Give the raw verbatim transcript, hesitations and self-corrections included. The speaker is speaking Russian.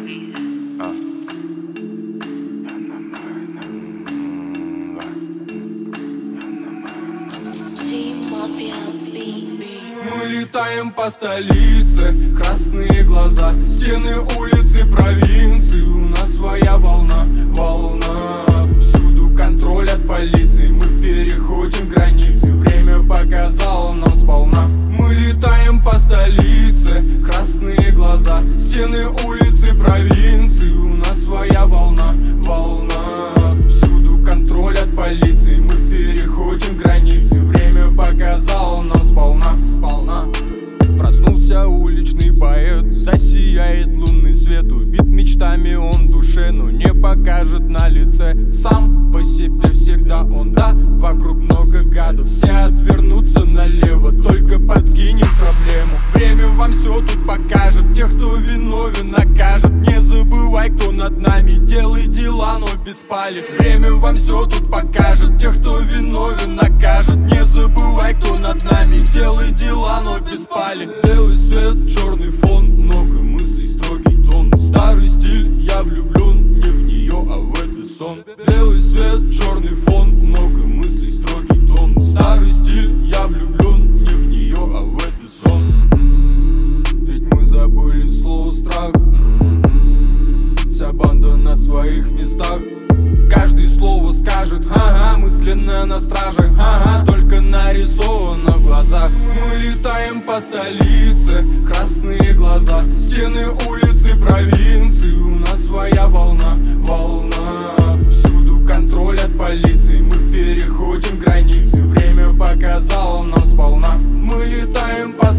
Мы летаем по столице, красные глаза, стены улицы провинции. У нас своя волна, волна. Всюду контроль от полиции, мы переходим границы. Время показало нам сполна. Мы летаем по столице, красные глаза, стены улицы провинции. У нас своя волна, волна. Всюду контроль от полиции, мы переходим границы. Время показало нам сполна, сполна. Проснулся уличный поэт, засияет лунный свет. Убит мечтами он в душе, но не покажет на лице. Сам по себе всегда он, да, вокруг много гадов. Все отвернутся налево, только подкинем проблему. Время вам все тут покажет, тех, кто виновен, накажет. Не забывай, кто над нами, делай дела, но без пали. Время вам все тут покажет, тех, кто виновен, накажет. Не забывай, кто над нами, делай дела, но без пали. Белый свет, черный фон, много мыслей, строгий тон. Старый стиль, я влюблен, не в нее, а в этот сон. Белый свет, черный фон, много мыслей, строгий тон. Старый стиль, я влюблен, не в нее, а в этот сон. М-м-м, ведь мы забыли слово страх. М-м-м, вся банда на своих местах. Каждое слово скажет, ага, мысленно на страже, ага, столько нарисовано в глазах. Мы летаем по столице, красные глаза, стены улицы провинции. У нас своя волна, волна. Всюду контроль от полиции, мы переходим границы. Время показало нам сполна. Мы летаем по